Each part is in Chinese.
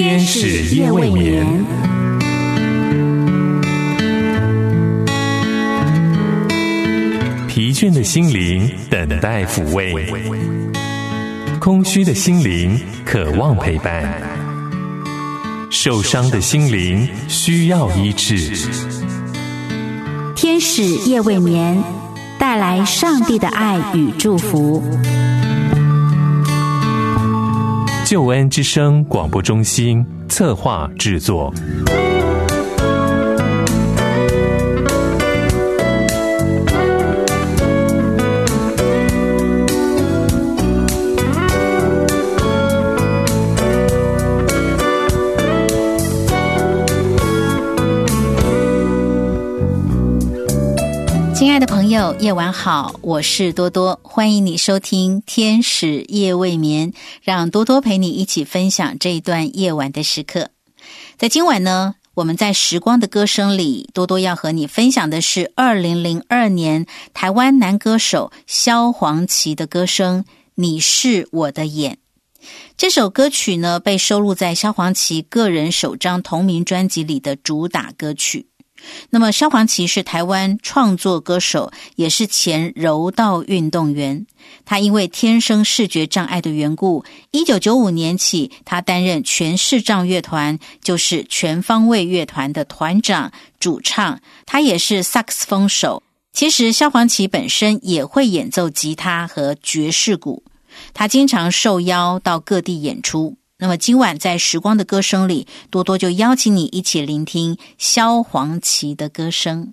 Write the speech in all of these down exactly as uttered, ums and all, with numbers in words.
天使夜未眠。疲倦的心灵等待抚慰，空虚的心灵渴望陪伴，受伤的心灵需要医治。 天使夜未眠，带来上帝的爱与祝福。 救恩之声广播中心策划制作。 亲爱的朋友，夜晚好，我是多多，欢迎你收听天使夜未眠，让多多陪你一起分享这一段夜晚的时刻。在今晚呢，我们在时光的歌声里，多多要和你分享的是二零零二年台湾男歌手萧煌奇的歌声《你是我的眼》。这首歌曲呢，被收录在萧煌奇个人首张同名专辑里的主打歌曲。那么萧煌奇是台湾创作歌手，也是前柔道运动员。他因为天生视觉障碍的缘故，一九九五年起他担任全视障乐团，就是全方位乐团的团长、主唱，他也是萨克斯风手。其实萧煌奇本身也会演奏吉他和爵士鼓，他经常受邀到各地演出。那么今晚在时光的歌声里，多多就邀请你一起聆听萧煌奇的歌声。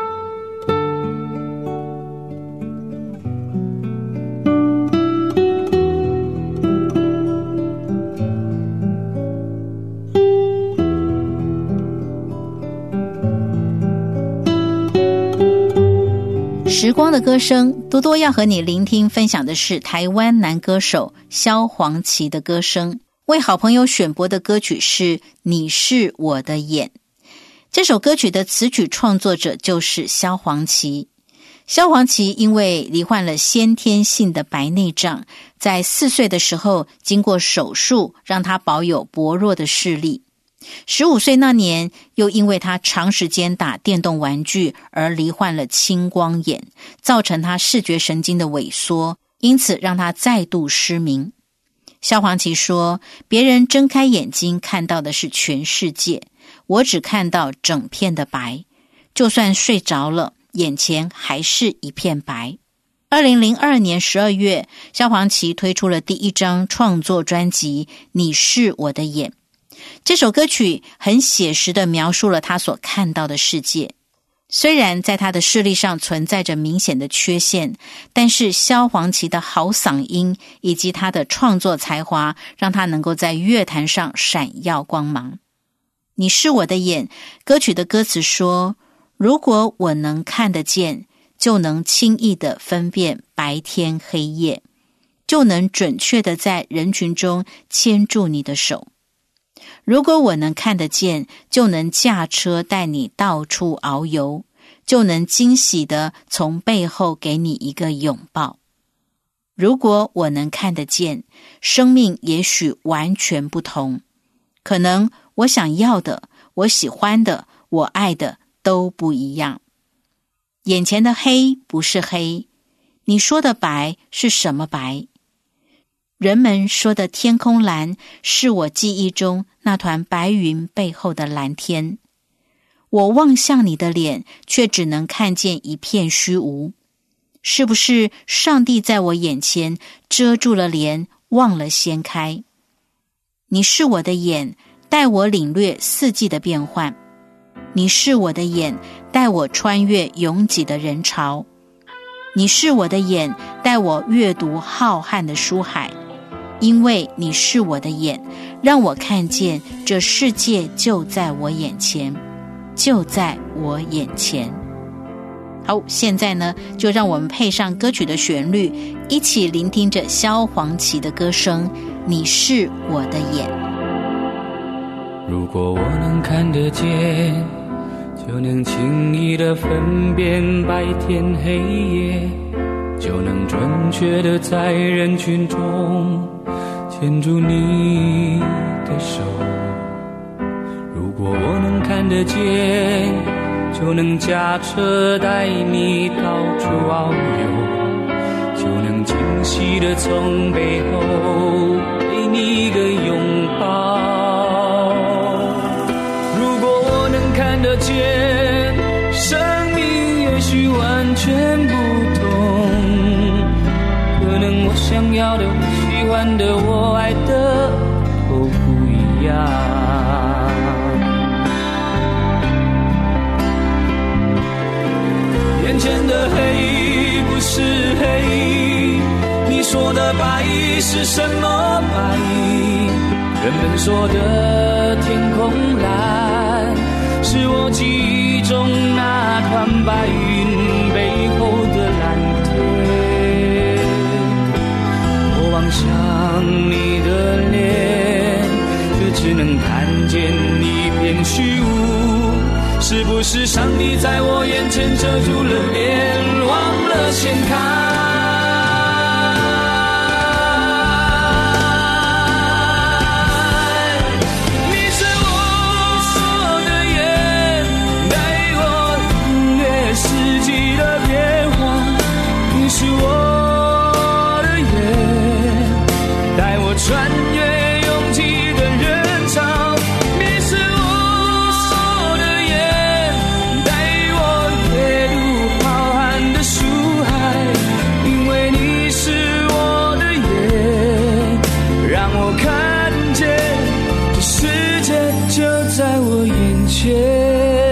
时光的歌声，多多要和你聆听分享的是台湾男歌手萧煌奇的歌声。为好朋友选播的歌曲是《你是我的眼》。这首歌曲的词曲创作者就是萧煌奇。萧煌奇因为罹患了先天性的白内障，在四岁的时候经过手术，让他保有薄弱的视力。十五岁那年，又因为他长时间打电动玩具而罹患了青光眼，造成他视觉神经的萎缩，因此让他再度失明。萧煌奇说，别人睁开眼睛看到的是全世界，我只看到整片的白，就算睡着了，眼前还是一片白。二零零二年十二月，萧煌奇推出了第一张创作专辑《你是我的眼》。这首歌曲很写实地描述了他所看到的世界。虽然在他的视力上存在着明显的缺陷，但是萧煌奇的好嗓音以及他的创作才华，让他能够在乐坛上闪耀光芒。你是我的眼，歌曲的歌词说，如果我能看得见，就能轻易地分辨白天黑夜，就能准确地在人群中牵住你的手。如果我能看得见，就能驾车带你到处遨游，就能惊喜地从背后给你一个拥抱。如果我能看得见，生命也许完全不同，可能我想要的、我喜欢的、我爱的都不一样。眼前的黑不是黑，你说的白是什么白？人们说的天空蓝，是我记忆中那团白云背后的蓝天。我望向你的脸，却只能看见一片虚无。是不是上帝在我眼前遮住了帘，忘了掀开？你是我的眼，带我领略四季的变换。你是我的眼，带我穿越拥挤的人潮。你是我的眼，带我阅读浩瀚的书海。因为你是我的眼，让我看见这世界就在我眼前，就在我眼前。好，现在呢，就让我们配上歌曲的旋律，一起聆听着萧煌奇的歌声《你是我的眼》。 如果我能看得见，就能轻易地分辨白天黑夜，就能准确地在人群中牵住你的手。 看得见，就能驾车带你到处遨游，就能惊喜地从背后给你一个拥抱。如果我能看得见，生命也许完全不同，可能我想要的、我喜欢的、我爱的都不一样。眼前的黑不是黑，你说的白是什么白？人们说的天空蓝，是我记忆中那团白云背后的蓝天。我望向你的脸，却只能看见一片虚无，是不是上帝在我眼前遮住了脸，忘了掀开？你是我的眼，带我领略四季的变化。你是我的眼，带我穿越拥挤的人潮。你是我的眼，带我阅读浩瀚的书海，因为你是我的眼，让我看见这世界就在我眼前，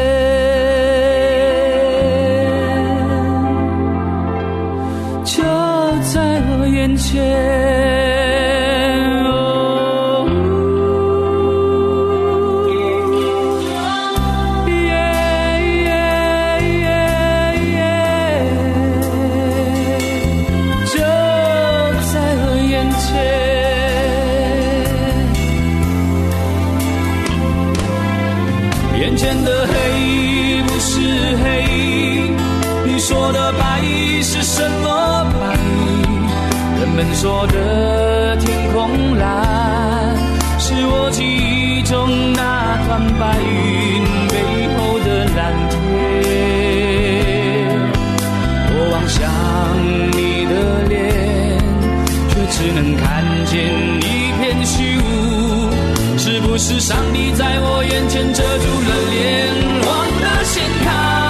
就在我眼前。眼前的黑不是黑，你说的白是什么白？人们说的天空蓝，是我记忆中那团白云背后的蓝天。我望向你的脸，却只能看见一片虚无，是不是上帝在我眼前遮住了脸，忘了掀开？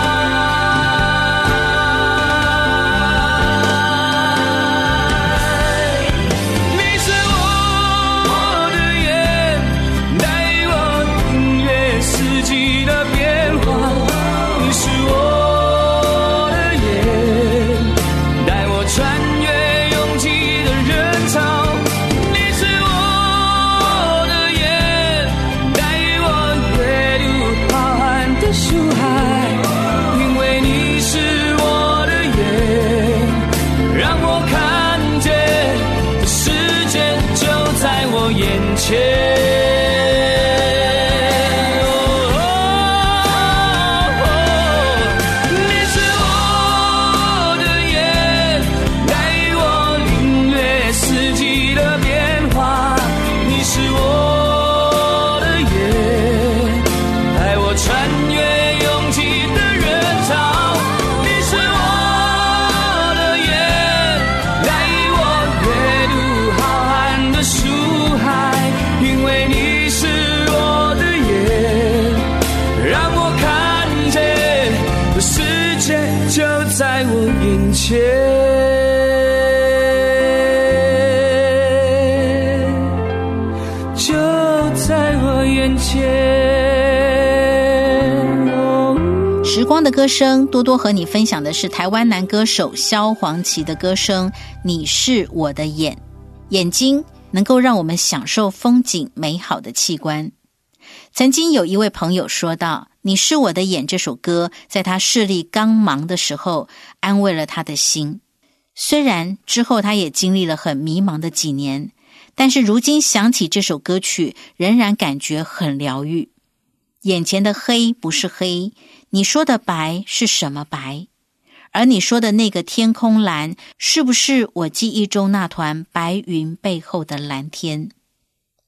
你是我的眼，带我领略四季的变化。你是我的眼，带我穿越拥挤的人潮。你是我的眼，带我阅读浩瀚的书海，因为你是我的眼，让我看见这世界就在我眼前。就在我眼前，就在我眼前。 时光的歌声，多多和你分享的是台湾男歌手萧煌奇的歌声《你是我的眼》。眼睛能够让我们享受风景美好的器官。曾经有一位朋友说道，你是我的眼这首歌在他视力刚盲的时候安慰了他的心。虽然之后他也经历了很迷茫的几年，但是如今想起这首歌曲仍然感觉很疗愈。眼前的黑不是黑，你说的白是什么白？而你说的那个天空蓝，是不是我记忆中那团白云背后的蓝天？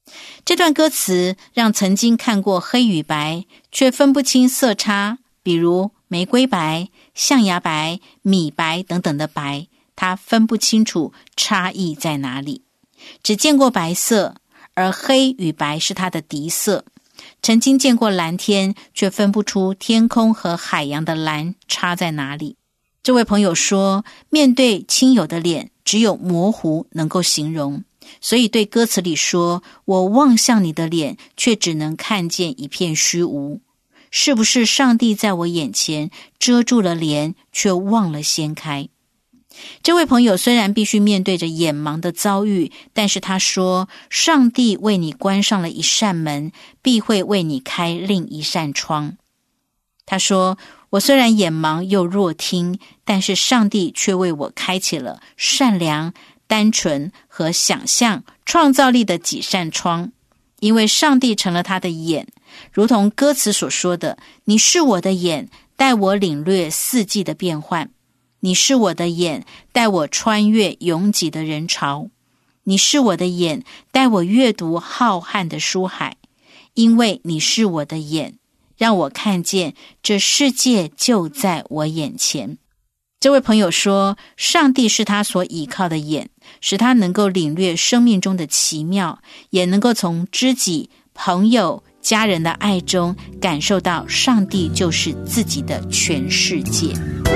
这段歌词让曾经看过黑与白却分不清色差，比如玫瑰白、象牙白、米白等等的白，他分不清楚差异在哪里，只见过白色，而黑与白是他的敌色。曾经见过蓝天，却分不出天空和海洋的蓝差在哪里。这位朋友说，面对亲友的脸，只有模糊能够形容，所以对歌词里说，我望向你的脸，却只能看见一片虚无。是不是上帝在我眼前遮住了帘，却忘了掀开？这位朋友虽然必须面对着眼盲的遭遇，但是他说，上帝为你关上了一扇门，必会为你开另一扇窗。他说，我虽然眼盲又弱听，但是上帝却为我开启了善良、单纯和想象、创造力的几扇窗，因为上帝成了他的眼，如同歌词所说的，你是我的眼，带我领略四季的变换。你是我的眼，带我穿越拥挤的人潮。你是我的眼，带我阅读浩瀚的书海。因为你是我的眼，让我看见这世界就在我眼前。这位朋友说，上帝是他所倚靠的眼，使他能够领略生命中的奇妙，也能够从知己、朋友、家人的爱中感受到上帝就是自己的全世界。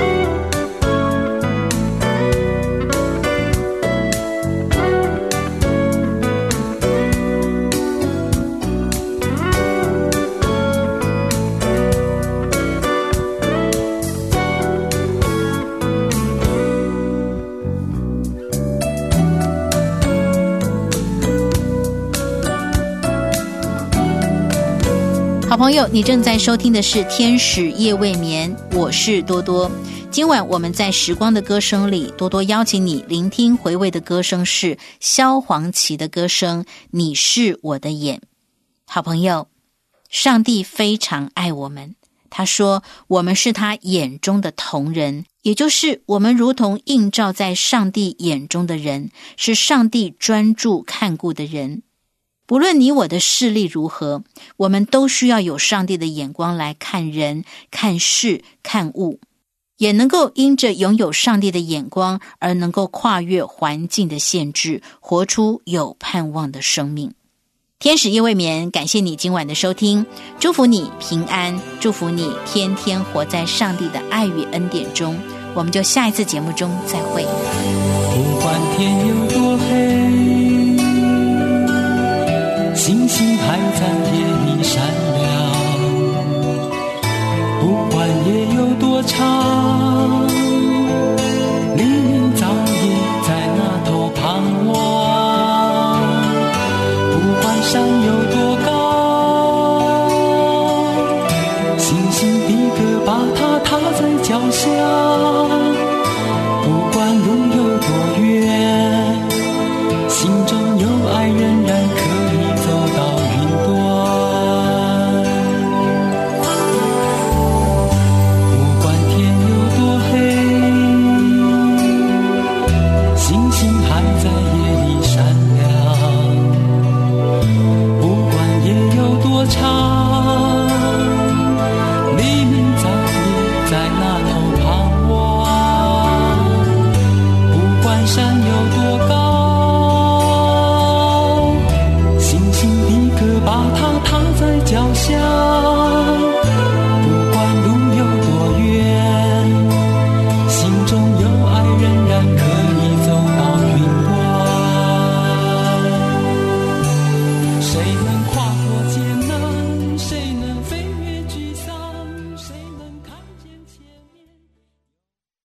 好朋友，你正在收听的是天使夜未眠，我是多多。今晚我们在时光的歌声里，多多邀请你聆听回味的歌声是萧煌奇的歌声，你是我的眼。好朋友，上帝非常爱我们，他说我们是他眼中的瞳人，也就是我们如同映照在上帝眼中的人，是上帝专注看顾的人。不论你我的视力如何，我们都需要有上帝的眼光来看人、看事、看物，也能够因着拥有上帝的眼光而能够跨越环境的限制，活出有盼望的生命。天使夜未眠，感谢你今晚的收听，祝福你平安，祝福你天天活在上帝的爱与恩典中。我们就下一次节目中再会。 不管天有多黑，星星还在夜里闪亮，不管夜有多长，黎明早已在那头盼望。不管山有多高，星星的歌把它踏在脚下。不管路有多远，心中有爱仍然可以走到云端。不管天有多黑，星星还在夜里闪亮。不管夜有多长，